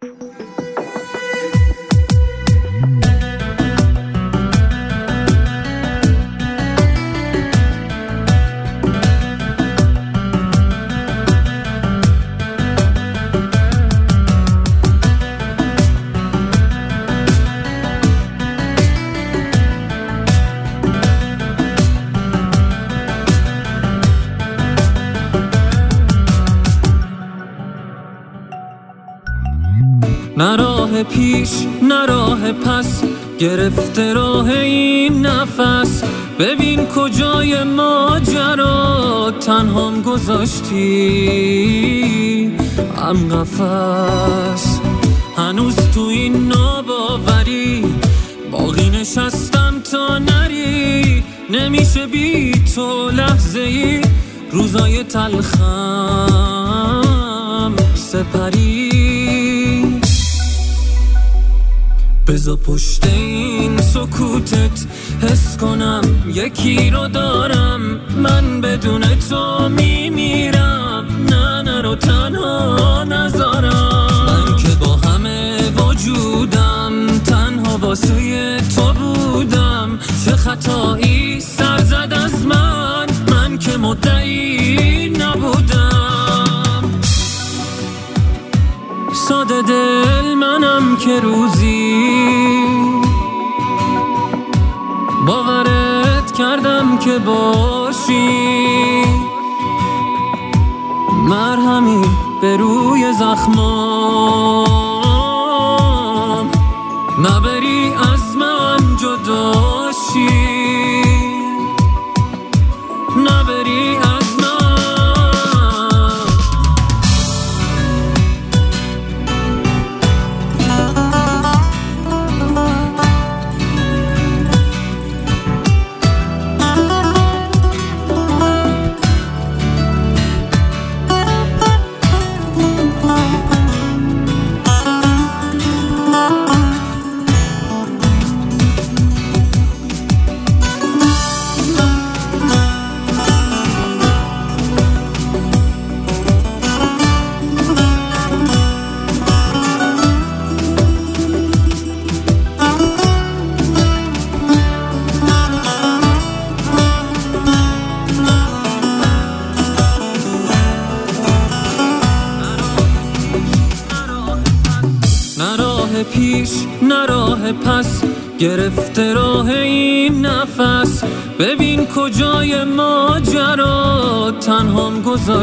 نه راه پیش نه راه پس، گرفته راه این نفس. ببین کجای ماجرا تنهام گذاشتی، هم قفس. هنوز تو این ناباوری باقی نشستم تا نری. نمیشه بی تو لحظه ای، روزای تلخم سپری. بذار پشت این سکوتت حس کنم یکی رو دارم. من بدون تو میمیرم، نه نرو تنها نذارم. من که با همه وجودم تنها واسه تو بودم. چه خطایی سر زد از من که مدعی نبودم. ساده دل منم که روزی باورت کردم که باشی، مرهمی به روی زخمام، نبری از من جداشی، نبری از پیش نه راه پس، گرفته راه این نفس. ببین کجای ماجرا تنهام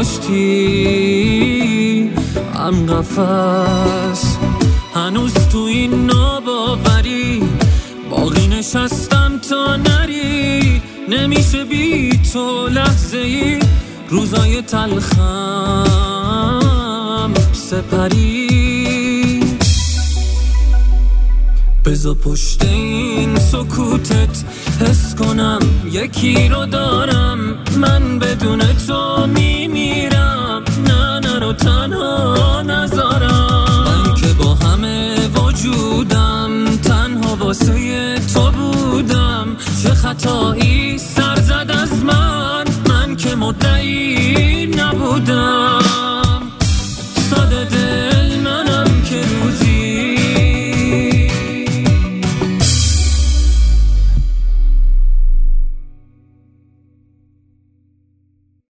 گذاشتی، هم قفس. هنوز تو این ناباوری باقی نشستم تا نری. نمیشه بی تو لحظه ای، روزای تلخم سپری. بذار پشت این سکوتت حس کنم یکی رو دارم. من بدون تو میمیرم، نه نرو تنها نذارم. من که با همه وجودم تنها واسه تو بودم. چه خطایی سر زد از من که مدعی نبودم.